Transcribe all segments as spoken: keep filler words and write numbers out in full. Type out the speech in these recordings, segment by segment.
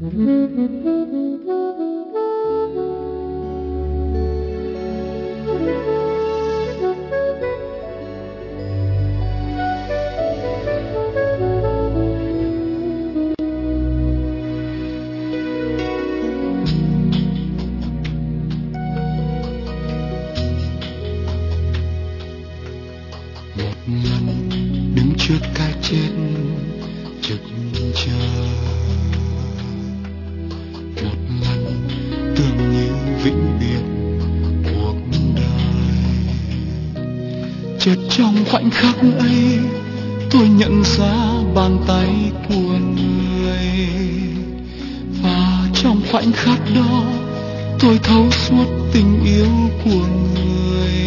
Đứng trước cái chết trực chờ, một lần tưởng như vĩnh biệt cuộc đời. Chợt trong khoảnh khắc ấy tôi nhận ra bàn tay của người, và trong khoảnh khắc đó tôi thấu suốt tình yêu của người.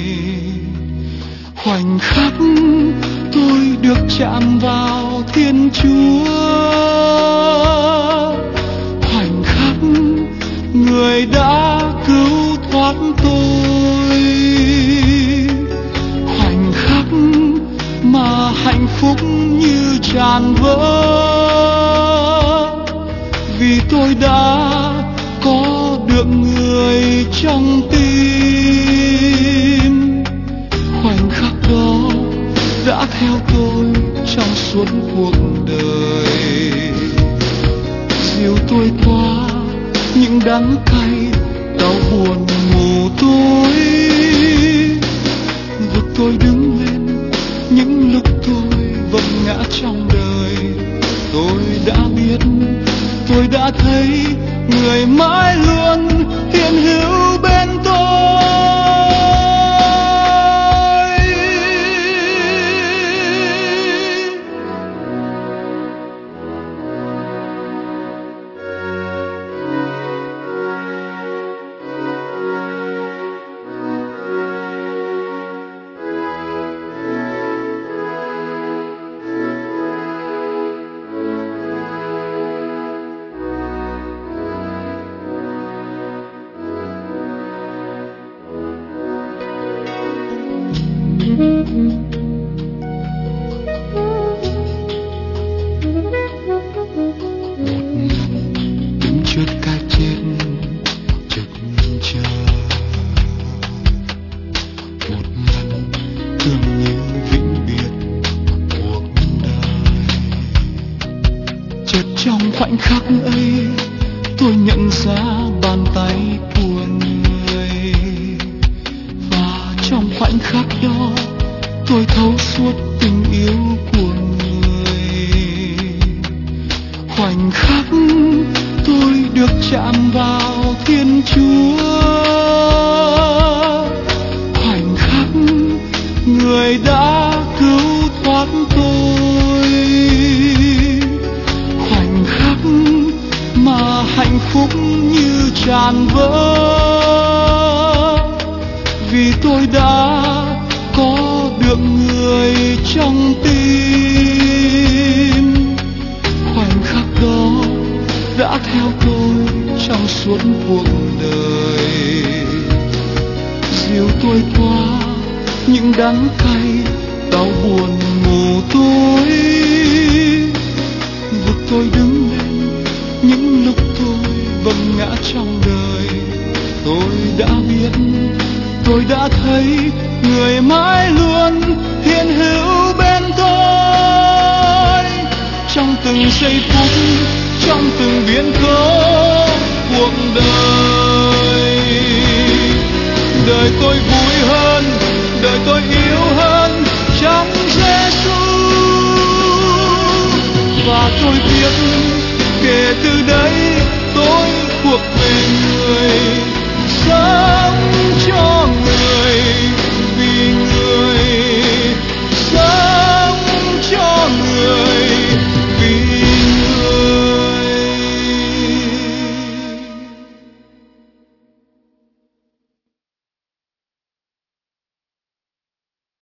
Khoảnh khắc tôi được chạm vào Thiên Chúa, khoảnh khắc người đã cứu thoát tôi, khoảnh khắc mà hạnh phúc như tràn vỡ, vì tôi đã có được người trong tim. Khoảnh khắc đó đã theo tôi trong suốt cuộc đời, dìu tôi qua những đắng cay đau buồn mù tối, vực tôi đứng lên những lúc tôi vấp ngã trong đời. Tôi đã biết, tôi đã thấy người mãi luôn hiện hữu bên tôi. Đứng trước cái chết trực chờ, một lần tưởng như vĩnh biệt cuộc đời. Chợt trong khoảnh khắc ấy tôi nhận ra bàn tay của người, và trong khoảnh khắc đó tôi thấu suốt tình yêu của người. Khoảnh khắc tôi được chạm vào Thiên Chúa, khoảnh khắc người đã cứu thoát tôi, khoảnh khắc mà hạnh phúc như tràn vỡ, vì tôi đã có được người trong tim. Khoảnh khắc đó đã theo tôi trong suốt cuộc đời, dìu tôi qua những đắng cay đau buồn mù tối, vực tôi đứng lên những lúc tôi vấp ngã trong đời. Tôi đã biết, tôi đã thấy người mãi luôn hiện hữu bên tôi, trong từng giây phút, trong từng biến cố cuộc đời. Đời tôi vui hơn, đời tôi yêu hơn trong Giêsu, và tôi biết kể từ đây tôi thuộc về người.